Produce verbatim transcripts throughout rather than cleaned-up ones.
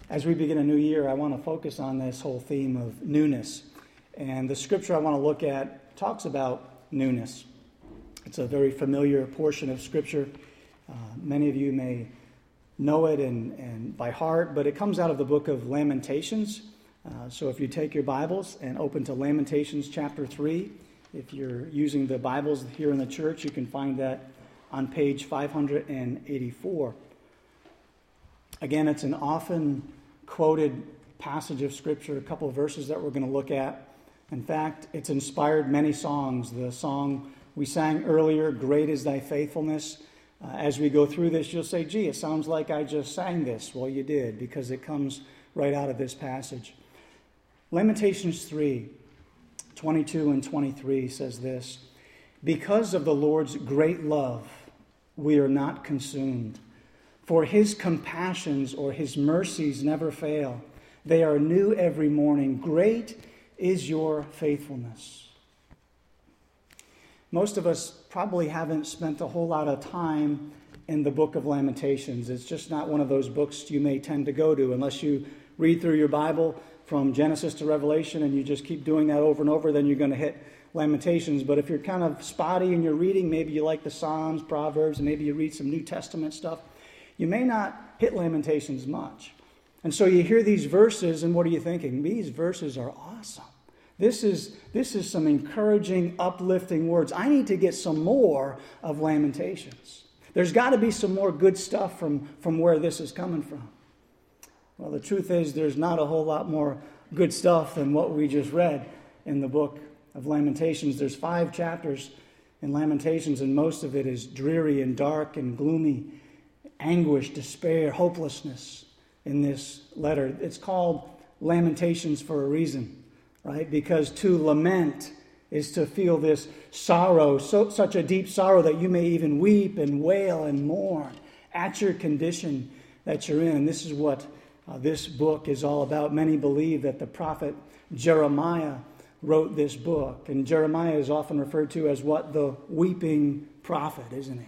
As we begin a new year, I want to focus on this whole theme of newness. And the scripture I want to look at talks about newness. It's a very familiar portion of scripture. Uh, many of you may know it and, and by heart, but it comes out of the book of Lamentations. Uh, so if you take your Bibles and open to Lamentations chapter three, if you're using the Bibles here in the church, you can find that on page five hundred eighty-four. Again, it's an often quoted passage of Scripture, a couple of verses that we're going to look at. In fact, it's inspired many songs. The song we sang earlier, Great is Thy Faithfulness. Uh, as we go through this, you'll say, gee, it sounds like I just sang this. Well, you did, because it comes right out of this passage. Lamentations three, twenty-two and twenty-three says this, because of the Lord's great love, we are not consumed. For his compassions or his mercies never fail. They are new every morning. Great is your faithfulness. Most of us probably haven't spent a whole lot of time in the book of Lamentations. It's just not one of those books you may tend to go to unless you read through your Bible from Genesis to Revelation and you just keep doing that over and over, then you're going to hit Lamentations. But if you're kind of spotty in your reading, maybe you like the Psalms, Proverbs, and maybe you read some New Testament stuff, you may not hit Lamentations much. And so you hear these verses, and what are you thinking? These verses are awesome. This is, this is some encouraging, uplifting words. I need to get some more of Lamentations. There's got to be some more good stuff from, from where this is coming from. Well, the truth is there's not a whole lot more good stuff than what we just read in the book of Lamentations. There's five chapters in Lamentations, and most of it is dreary and dark and gloomy. Anguish, despair, hopelessness in this letter. It's called Lamentations for a reason, right? Because to lament is to feel this sorrow, so, such a deep sorrow that you may even weep and wail and mourn at your condition that you're in. And this is what uh, this book is all about. Many believe that the prophet Jeremiah wrote this book. And Jeremiah is often referred to as what? The weeping prophet, isn't he?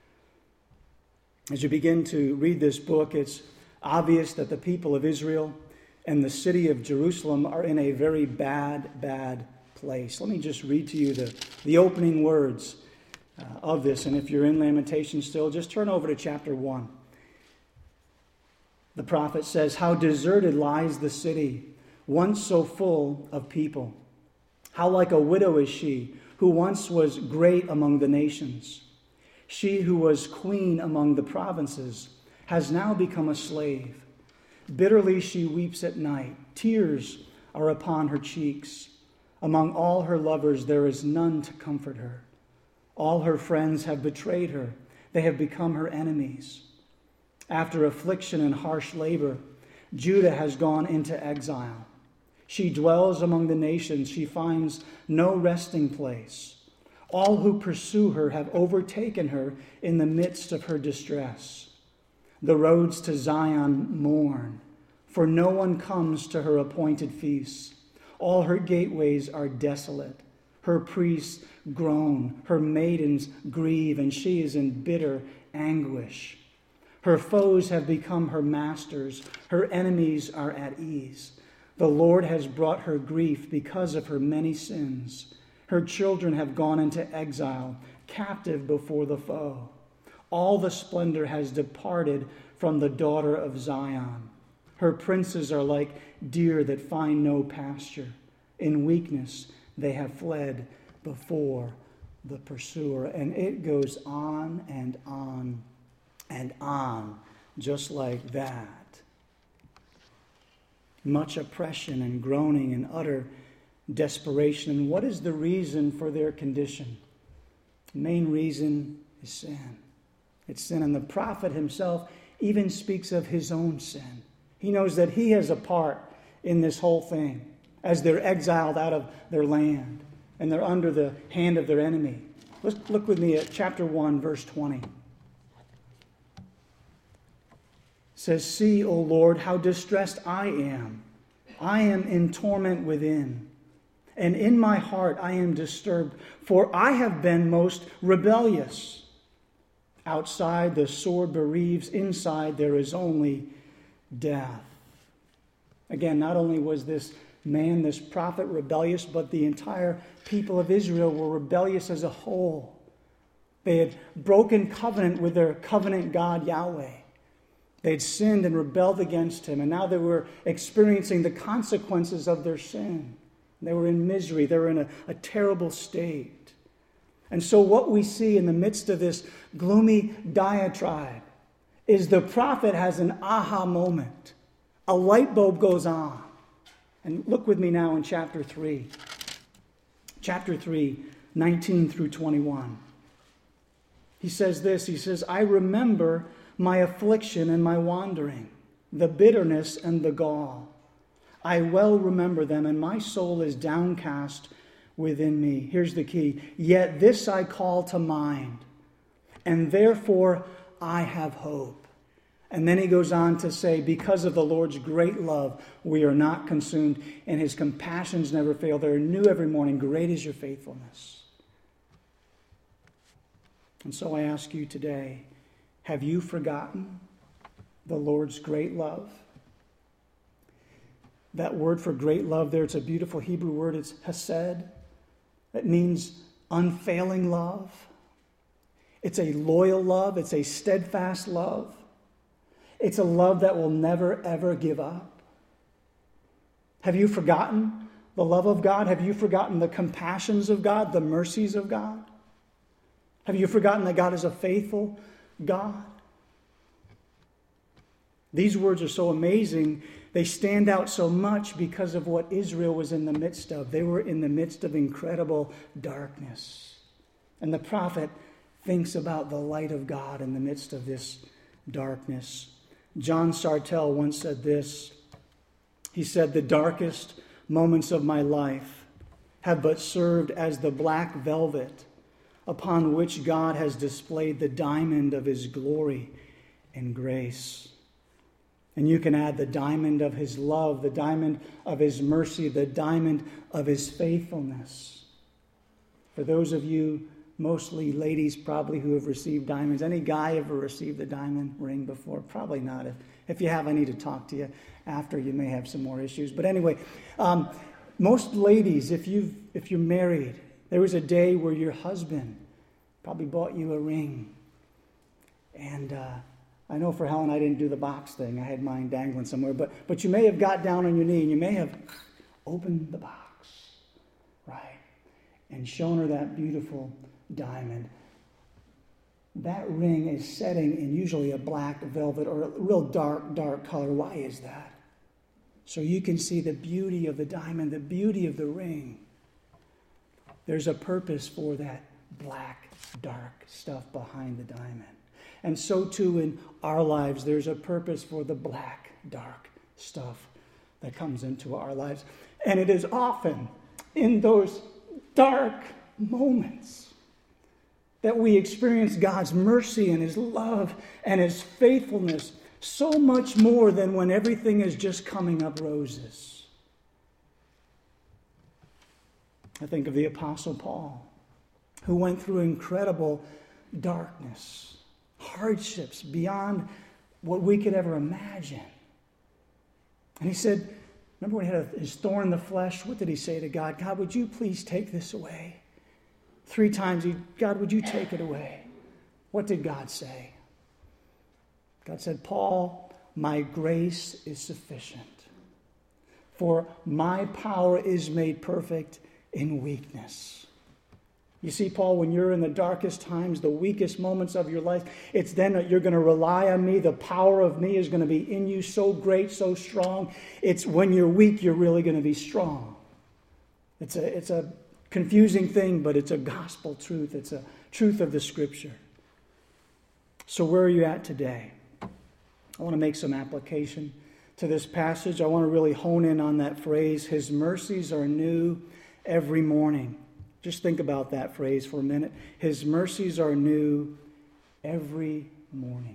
As you begin to read this book, it's obvious that the people of Israel and the city of Jerusalem are in a very bad, bad place. Let me just read to you the, the opening words uh, of this. And if you're in Lamentations still, just turn over to chapter one. The prophet says, how deserted lies the city, once so full of people. How like a widow is she, who once was great among the nations. She who was queen among the provinces has now become a slave. Bitterly she weeps at night. Tears are upon her cheeks. Among all her lovers there is none to comfort her. All her friends have betrayed her. They have become her enemies. After affliction and harsh labor, Judah has gone into exile. She dwells among the nations. She finds no resting place. All who pursue her have overtaken her in the midst of her distress. The roads to Zion mourn, for no one comes to her appointed feasts. All her gateways are desolate. Her priests groan, her maidens grieve, and she is in bitter anguish. Her foes have become her masters. Her enemies are at ease. The Lord has brought her grief because of her many sins. Her children have gone into exile, captive before the foe. All the splendor has departed from the daughter of Zion. Her princes are like deer that find no pasture. In weakness they have fled before the pursuer. And it goes on and on and on, just like that. Much oppression and groaning and utter desperation. And what is the reason for their condition? The main reason is sin. It's sin. And the prophet himself even speaks of his own sin. He knows that he has a part in this whole thing as they're exiled out of their land and they're under the hand of their enemy. Let's look with me at chapter one, verse twenty. It says, see, O Lord, how distressed I am. I am in torment within. And in my heart I am disturbed, for I have been most rebellious. Outside the sword bereaves, inside there is only death. Again, not only was this man, this prophet, rebellious, but the entire people of Israel were rebellious as a whole. They had broken covenant with their covenant God, Yahweh. They had sinned and rebelled against him, and now they were experiencing the consequences of their sin. They were in misery. They were in a, a terrible state. And so what we see in the midst of this gloomy diatribe is the prophet has an aha moment. A light bulb goes on. And look with me now in chapter three. Chapter three, nineteen through twenty-one. He says this, he says, I remember my affliction and my wandering, the bitterness and the gall. I well remember them, and my soul is downcast within me. Here's the key. Yet this I call to mind, and therefore I have hope. And then he goes on to say, because of the Lord's great love, we are not consumed, and his compassions never fail. They are new every morning. Great is your faithfulness. And so I ask you today, have you forgotten the Lord's great love? That word for great love there, it's a beautiful Hebrew word. It's hesed. It means unfailing love. It's a loyal love. It's a steadfast love. It's a love that will never, ever give up. Have you forgotten the love of God? Have you forgotten the compassions of God, the mercies of God? Have you forgotten that God is a faithful God? These words are so amazing. They stand out so much because of what Israel was in the midst of. They were in the midst of incredible darkness. And the prophet thinks about the light of God in the midst of this darkness. John Sartell once said this. He said, the darkest moments of my life have but served as the black velvet upon which God has displayed the diamond of his glory and grace. And you can add the diamond of his love, the diamond of his mercy, the diamond of his faithfulness. For those of you, mostly ladies probably, who have received diamonds. Any guy ever received a diamond ring before? Probably not. If, if you have, I need to talk to you after. You may have some more issues. But anyway, um, most ladies, if, you've, if you're married, there was a day where your husband probably bought you a ring. And uh, I know for Helen, I didn't do the box thing. I had mine dangling somewhere. But, but you may have got down on your knee and you may have opened the box, right? And shown her that beautiful diamond. That ring is setting in usually a black velvet or a real dark, dark color. Why is that? So you can see the beauty of the diamond, the beauty of the ring. There's a purpose for that black, dark stuff behind the diamond. And so too in our lives, there's a purpose for the black, dark stuff that comes into our lives. And it is often in those dark moments that we experience God's mercy and his love and his faithfulness so much more than when everything is just coming up roses. I think of the Apostle Paul, who went through incredible darkness, hardships beyond what we could ever imagine. And he said, remember when he had his thorn in the flesh? What did he say to God? God, would you please take this away? Three times, he, God, would you take it away? What did God say? God said, Paul, my grace is sufficient, for my power is made perfect in weakness. You see, Paul, when you're in the darkest times, the weakest moments of your life, it's then that you're going to rely on me. The power of me is going to be in you so great, so strong. It's when you're weak, you're really going to be strong. It's a, it's a confusing thing, but it's a gospel truth. It's a truth of the Scripture. So where are you at today? I want to make some application to this passage. I want to really hone in on that phrase, his mercies are new every morning. Just think about that phrase for a minute. His mercies are new every morning.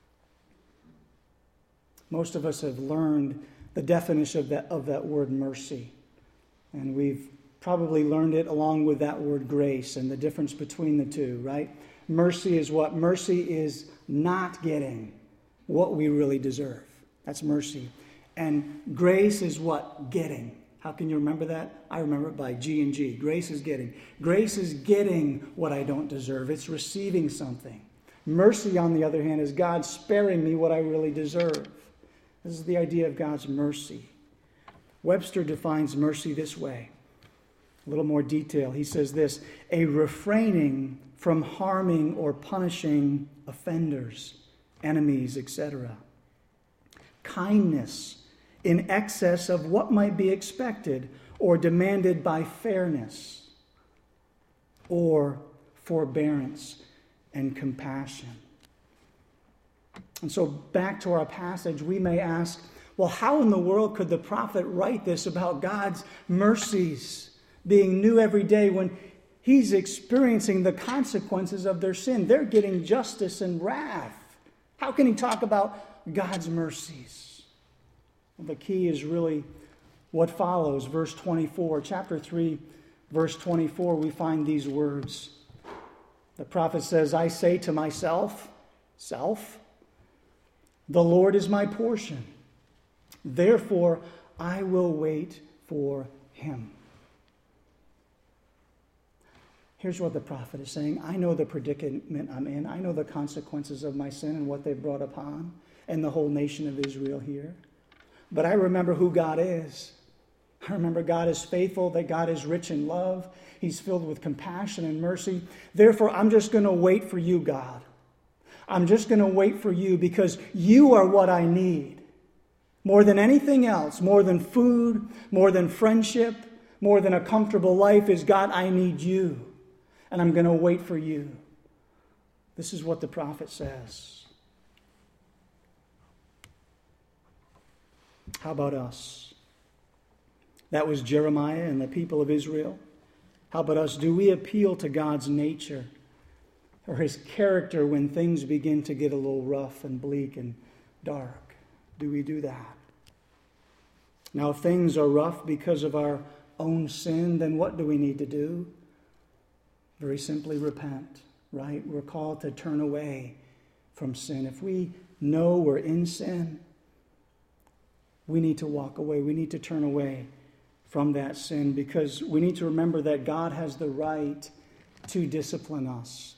Most of us have learned the definition of that, of that word mercy. And we've probably learned it along with that word grace and the difference between the two, right? Mercy is what? Mercy is not getting what we really deserve. That's mercy. And grace is what? Getting. How can you remember that? I remember it by G and G. Grace is getting. Grace is getting what I don't deserve. It's receiving something. Mercy, on the other hand, is God sparing me what I really deserve. This is the idea of God's mercy. Webster defines mercy this way. A little more detail. He says this: a refraining from harming or punishing offenders, enemies, et cetera. Kindness in excess of what might be expected or demanded by fairness, or forbearance and compassion. And so back to our passage, we may ask, well, how in the world could the prophet write this about God's mercies being new every day when he's experiencing the consequences of their sin? They're getting justice and wrath. How can he talk about God's mercies? Well, the key is really what follows. Verse twenty-four, chapter three, verse twenty-four, we find these words. The prophet says, I say to myself, self, the Lord is my portion. Therefore, I will wait for him. Here's what the prophet is saying. I know the predicament I'm in. I know the consequences of my sin and what they brought upon and the whole nation of Israel here. But I remember who God is. I remember God is faithful, that God is rich in love. He's filled with compassion and mercy. Therefore, I'm just going to wait for you, God. I'm just going to wait for you because you are what I need. More than anything else, more than food, more than friendship, more than a comfortable life is, God, I need you. And I'm going to wait for you. This is what the prophet says. How about us? That was Jeremiah and the people of Israel. How about us? Do we appeal to God's nature or his character when things begin to get a little rough and bleak and dark? Do we do that? Now, if things are rough because of our own sin, then what do we need to do? Very simply, repent, right? We're called to turn away from sin. If we know we're in sin, we need to walk away. We need to turn away from that sin because we need to remember that God has the right to discipline us.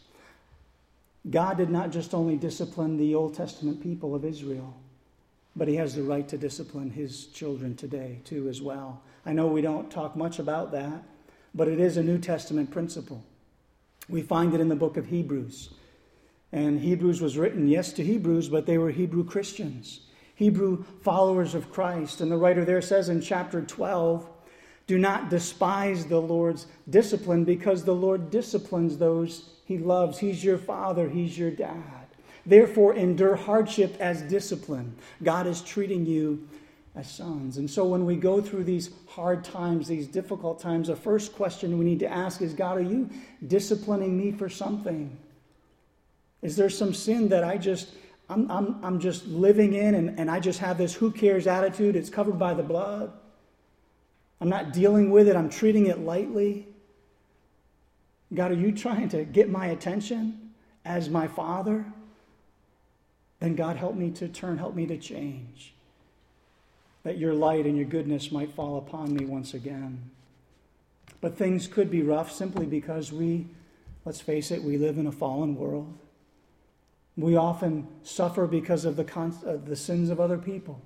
God did not just only discipline the Old Testament people of Israel, but he has the right to discipline his children today too as well. I know we don't talk much about that, but it is a New Testament principle. We find it in the book of Hebrews. And Hebrews was written, yes, to Hebrews, but they were Hebrew Christians, Hebrew followers of Christ. And the writer there says in chapter twelve, do not despise the Lord's discipline because the Lord disciplines those he loves. He's your father. He's your dad. Therefore, endure hardship as discipline. God is treating you as sons. And so when we go through these hard times, these difficult times, the first question we need to ask is, God, are you disciplining me for something? Is there some sin that I just, I'm, I'm, I'm just living in and, and I just have this who cares attitude? It's covered by the blood. I'm not dealing with it. I'm treating it lightly. God, are you trying to get my attention as my father? Then God, help me to turn, help me to change. That your light and your goodness might fall upon me once again. But things could be rough simply because we, let's face it, we live in a fallen world. We often suffer because of the, con- of the sins of other people.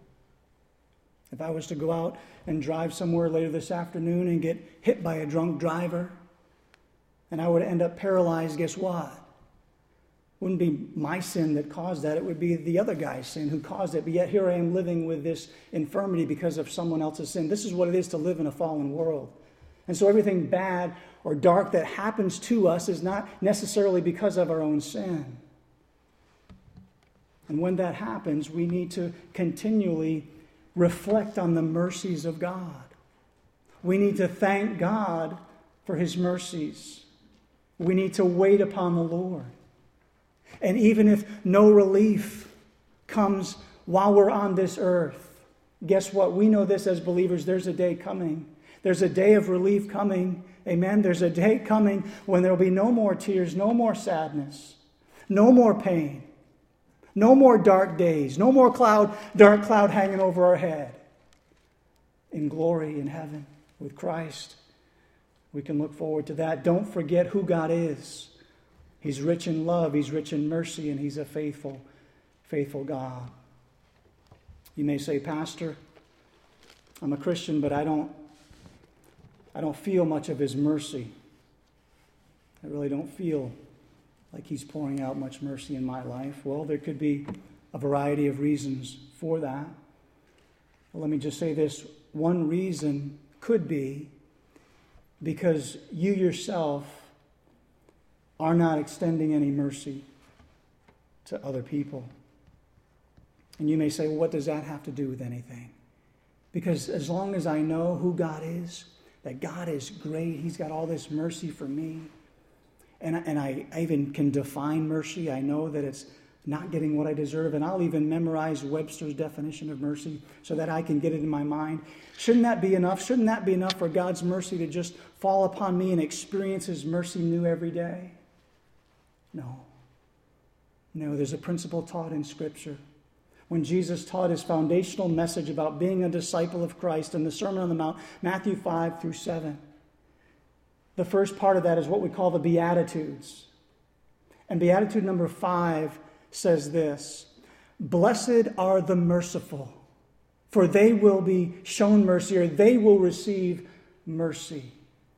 If I was to go out and drive somewhere later this afternoon and get hit by a drunk driver, and I would end up paralyzed, guess what? It wouldn't be my sin that caused that. It would be the other guy's sin who caused it. But yet here I am living with this infirmity because of someone else's sin. This is what it is to live in a fallen world. And so everything bad or dark that happens to us is not necessarily because of our own sin. And when that happens, we need to continually reflect on the mercies of God. We need to thank God for his mercies. We need to wait upon the Lord. And even if no relief comes while we're on this earth, guess what? We know this as believers. There's a day coming. There's a day of relief coming. Amen. There's a day coming when there will be no more tears, no more sadness, no more pain, no more dark days, no more cloud, dark cloud hanging over our head. in glory in heaven with Christ. We can look forward to that. Don't forget who God is. He's rich in love, He's rich in mercy, and He's a faithful, faithful God. You may say, Pastor, I'm a Christian, but I don't, I don't feel much of His mercy. I really don't feel like He's pouring out much mercy in my life. Well, there could be a variety of reasons for that. Well, let me just say this. One reason could be because you yourself are not extending any mercy to other people. And you may say, well, what does that have to do with anything? Because as long as I know who God is, that God is great, He's got all this mercy for me, and, and I, I even can define mercy. I know that it's not getting what I deserve, and I'll even memorize Webster's definition of mercy so that I can get it in my mind. Shouldn't that be enough? Shouldn't that be enough for God's mercy to just fall upon me and experience His mercy new every day? No. No, there's a principle taught in Scripture. When Jesus taught His foundational message about being a disciple of Christ in the Sermon on the Mount, Matthew five through seven, the first part of that is what we call the Beatitudes. And Beatitude number five says this: Blessed are the merciful, for they will be shown mercy, or they will receive mercy.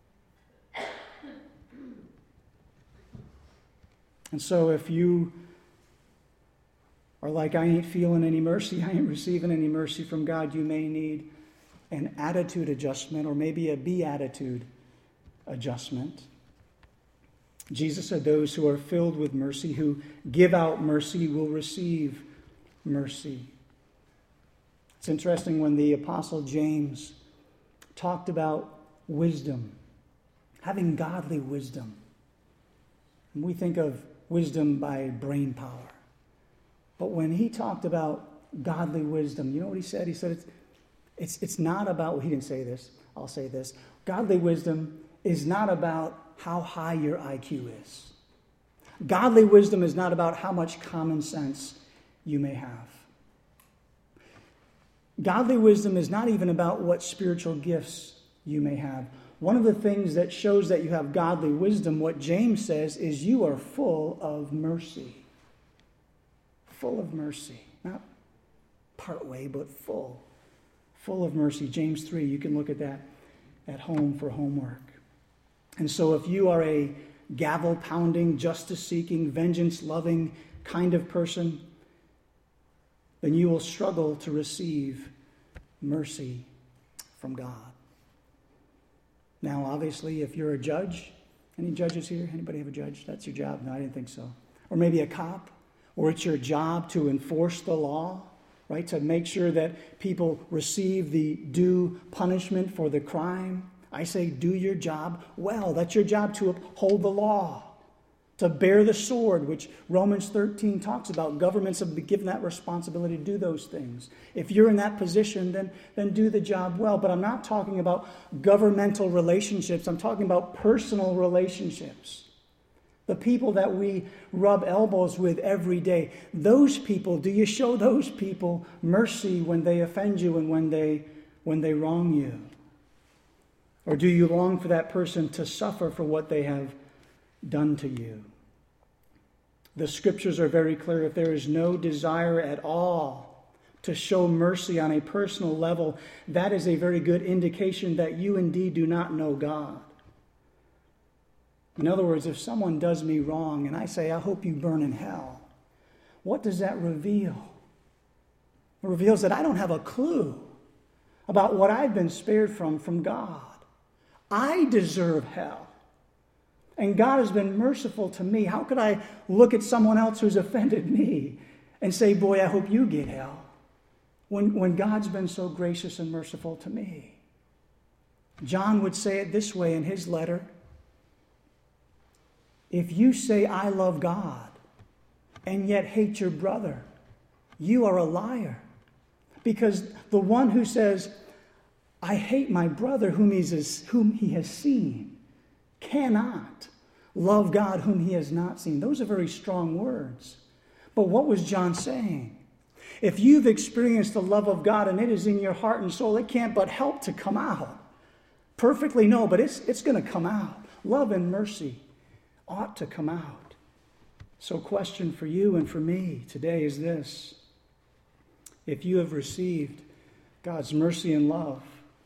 And so if you are like, I ain't feeling any mercy, I ain't receiving any mercy from God, you may need an attitude adjustment, or maybe a beatitude adjustment. Jesus said those who are filled with mercy, who give out mercy, will receive mercy. It's interesting when the Apostle James talked about wisdom, having godly wisdom. And we think of wisdom by brain power. But when he talked about godly wisdom, you know what he said? He said it's, it's, it's not about, well, he didn't say this, I'll say this. Godly wisdom is not about how high your I Q is. Godly wisdom is not about how much common sense you may have. Godly wisdom is not even about what spiritual gifts you may have. One of the things that shows that you have godly wisdom, what James says, is you are full of mercy. Full of mercy. Not part way, but full. Full of mercy. James three, you can look at that at home for homework. And so if you are a gavel-pounding, justice-seeking, vengeance-loving kind of person, then you will struggle to receive mercy from God. Now, obviously, if you're a judge, any judges here? Anybody have a judge? That's your job? No, I didn't think so. Or maybe a cop, or it's your job to enforce the law, right? To make sure that people receive the due punishment for the crime. I say do your job well. That's your job, to uphold the law, to bear the sword, which Romans thirteen talks about. Governments have been given that responsibility to do those things. If you're in that position, then, then do the job well. But I'm not talking about governmental relationships. I'm talking about personal relationships. The people that we rub elbows with every day. Those people, do you show those people mercy when they offend you and when they, when they wrong you? Or do you long for that person to suffer for what they have done to you? The scriptures are very clear. If there is no desire at all to show mercy on a personal level, that is a very good indication that you indeed do not know God. In other words, if someone does me wrong and I say, I hope you burn in hell, what does that reveal? It reveals that I don't have a clue about what I've been spared from from God. I deserve hell. And God has been merciful to me. How could I look at someone else who's offended me and say, boy, I hope you get hell, when, when God's been so gracious and merciful to me? John would say it this way in his letter: if you say, I love God, and yet hate your brother, you are a liar. Because the one who says, I hate my brother whom, he's, whom he has seen, cannot love God whom he has not seen. Those are very strong words. But what was John saying? If you've experienced the love of God and it is in your heart and soul, it can't but help to come out. Perfectly no, but it's, it's going to come out. Love and mercy ought to come out. So question for you and for me today is this. If you have received God's mercy and love,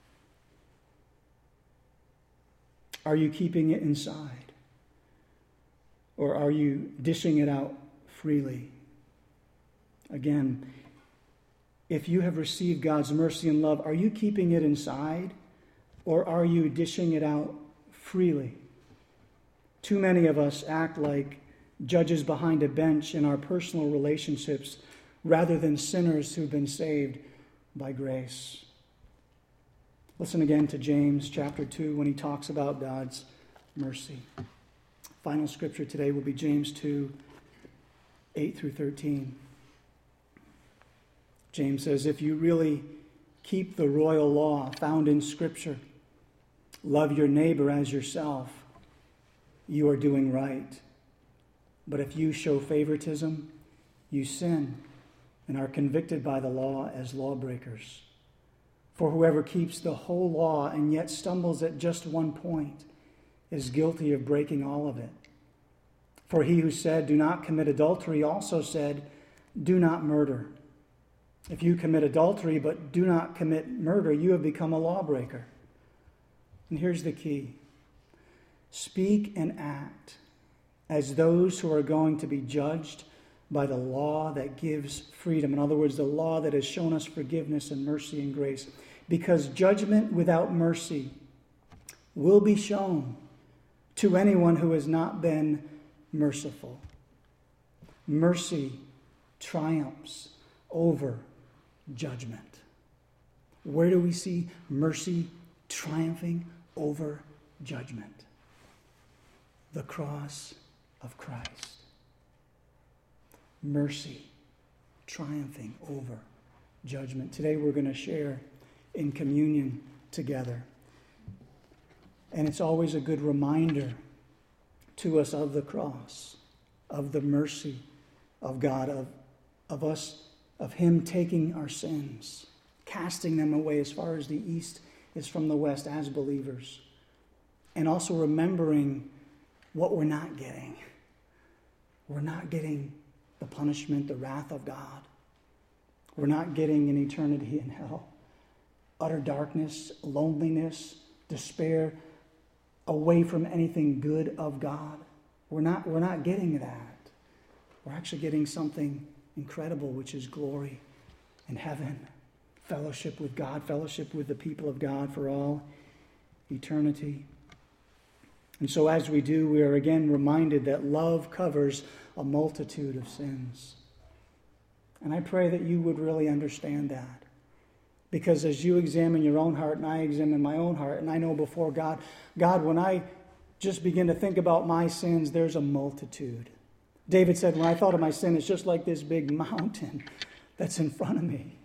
are you keeping it inside? Or are you dishing it out freely? Again, if you have received God's mercy and love, are you keeping it inside? Or are you dishing it out freely? Too many of us act like judges behind a bench in our personal relationships rather than sinners who've been saved by grace. Listen again to James chapter two when he talks about God's mercy. Final scripture today will be James two, eight through thirteen. James says, if you really keep the royal law found in Scripture, love your neighbor as yourself, you are doing right. But if you show favoritism, you sin and are convicted by the law as lawbreakers. For whoever keeps the whole law and yet stumbles at just one point is guilty of breaking all of it. For he who said, do not commit adultery, also said, do not murder. If you commit adultery but do not commit murder, you have become a lawbreaker. And here's the key. Speak and act as those who are going to be judged by the law that gives freedom. In other words, the law that has shown us forgiveness and mercy and grace. Because judgment without mercy will be shown to anyone who has not been merciful. Mercy triumphs over judgment. Where do we see mercy triumphing over judgment? The cross of Christ. Mercy triumphing over judgment. Today we're going to share in communion together. And it's always a good reminder to us of the cross, of the mercy of God, of, of us, of Him taking our sins, casting them away as far as the east is from the west as believers. And also remembering what we're not getting. We're not getting the punishment, the wrath of God. We're not getting an eternity in hell. Utter darkness, loneliness, despair, away from anything good of God. We're not, we're not getting that. We're actually getting something incredible, which is glory in heaven. Fellowship with God, fellowship with the people of God for all eternity. And so as we do, we are again reminded that love covers a multitude of sins. And I pray that you would really understand that. Because as you examine your own heart and I examine my own heart, and I know before God, God, when I just begin to think about my sins, there's a multitude. David said, when I thought of my sin, it's just like this big mountain that's in front of me.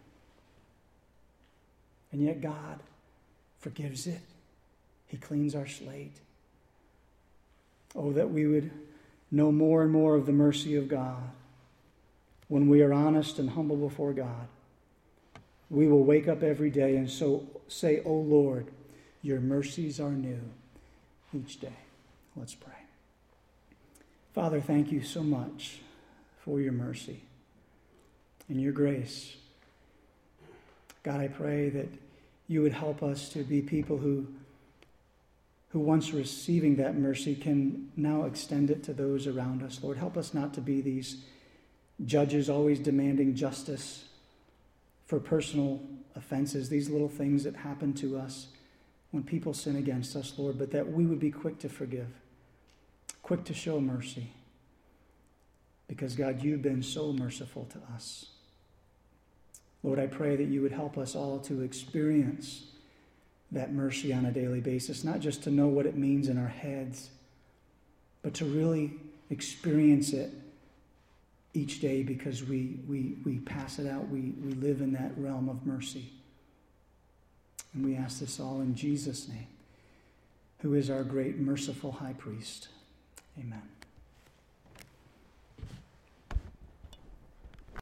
And yet God forgives it. He cleans our slate. Oh, that we would know more and more of the mercy of God. When we are honest and humble before God, we will wake up every day and so say, "O Lord, your mercies are new each day." Let's pray. Father, thank you so much for your mercy and your grace. God, I pray that you would help us to be people who who once receiving that mercy can now extend it to those around us. Lord, help us not to be these judges always demanding justice for personal offenses, these little things that happen to us when people sin against us, Lord, but that we would be quick to forgive, quick to show mercy. Because, God, you've been so merciful to us. Lord, I pray that you would help us all to experience that mercy on a daily basis, not just to know what it means in our heads, but to really experience it each day because we we we pass it out. We, we live in that realm of mercy. And we ask this all in Jesus' name, who is our great merciful high priest. Amen.